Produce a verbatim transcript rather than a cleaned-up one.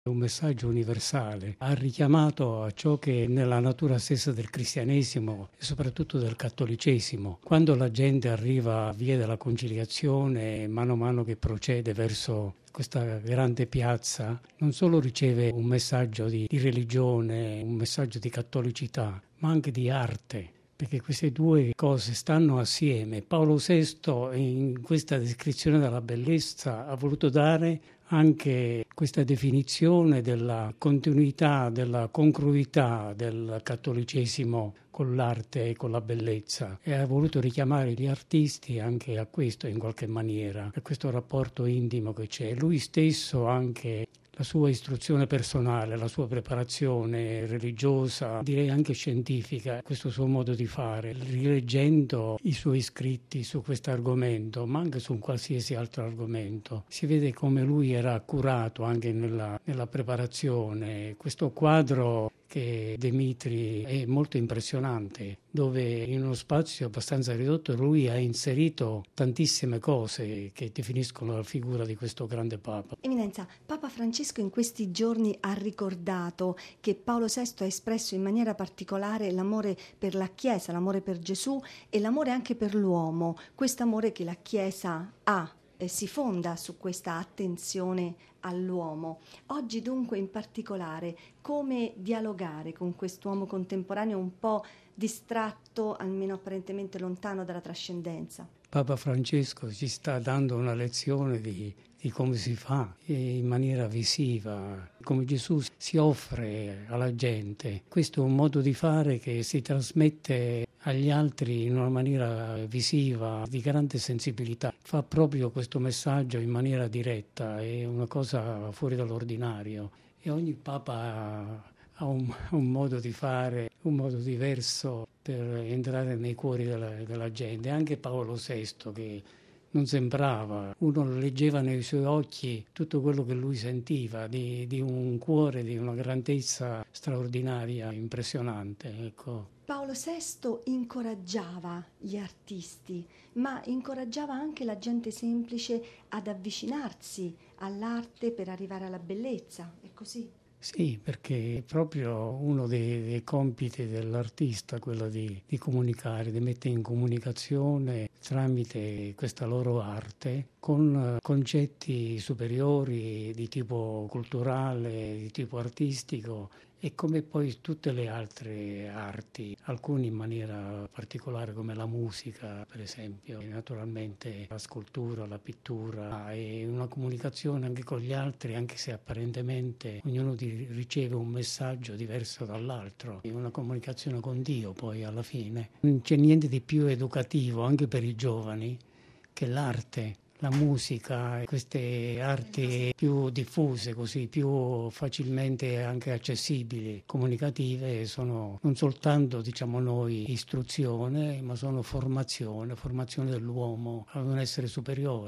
un messaggio universale, ha richiamato a ciò che è nella natura stessa del cristianesimo e soprattutto del cattolicesimo. Quando la gente arriva a Via della Conciliazione, mano a mano che procede verso questa grande piazza, non solo riceve un messaggio di, di religione, un messaggio di cattolicità, ma anche di arte, perché queste due cose stanno assieme. Paolo sesto in questa descrizione della bellezza ha voluto dare anche questa definizione della continuità, della congruità del cattolicesimo con l'arte e con la bellezza, e ha voluto richiamare gli artisti anche a questo in qualche maniera, a questo rapporto intimo che c'è. Lui stesso anche la sua istruzione personale, la sua preparazione religiosa, direi anche scientifica, questo suo modo di fare, rileggendo i suoi scritti su questo argomento, ma anche su un qualsiasi altro argomento. Si vede come lui era accurato anche nella, nella preparazione. Questo quadro che Demitri è molto impressionante, dove in uno spazio abbastanza ridotto lui ha inserito tantissime cose che definiscono la figura di questo grande Papa. Eminenza, Papa Francesco in questi giorni ha ricordato che Paolo sesto ha espresso in maniera particolare l'amore per la Chiesa, l'amore per Gesù e l'amore anche per l'uomo, questo amore che la Chiesa ha. Eh, si fonda su questa attenzione all'uomo. Oggi dunque in particolare come dialogare con quest'uomo contemporaneo un po' distratto, almeno apparentemente lontano dalla trascendenza? Papa Francesco ci sta dando una lezione di, di come si fa in maniera visiva, come Gesù si offre alla gente. Questo è un modo di fare che si trasmette agli altri in una maniera visiva, di grande sensibilità. Fa proprio questo messaggio in maniera diretta, è una cosa fuori dall'ordinario. E ogni Papa ha un, un modo di fare, un modo diverso per entrare nei cuori della, della gente. Anche Paolo sesto, che non sembrava, uno leggeva nei suoi occhi tutto quello che lui sentiva, di, di un cuore, di una grandezza straordinaria, impressionante, ecco. Paolo sesto incoraggiava gli artisti, ma incoraggiava anche la gente semplice ad avvicinarsi all'arte per arrivare alla bellezza, è così? Sì, perché è proprio uno dei, dei compiti dell'artista, quello di, di comunicare, di mettere in comunicazione tramite questa loro arte con concetti superiori di tipo culturale, di tipo artistico, e come poi tutte le altre arti, alcune in maniera particolare come la musica per esempio, e naturalmente la scultura, la pittura, e una comunicazione anche con gli altri, anche se apparentemente ognuno di, riceve un messaggio diverso dall'altro, è una comunicazione con Dio poi alla fine. Non c'è niente di più educativo anche per i giovani che l'arte. La musica, queste arti più diffuse, così più facilmente anche accessibili, comunicative, sono non soltanto, diciamo noi, istruzione, ma sono formazione, formazione dell'uomo ad un essere superiore.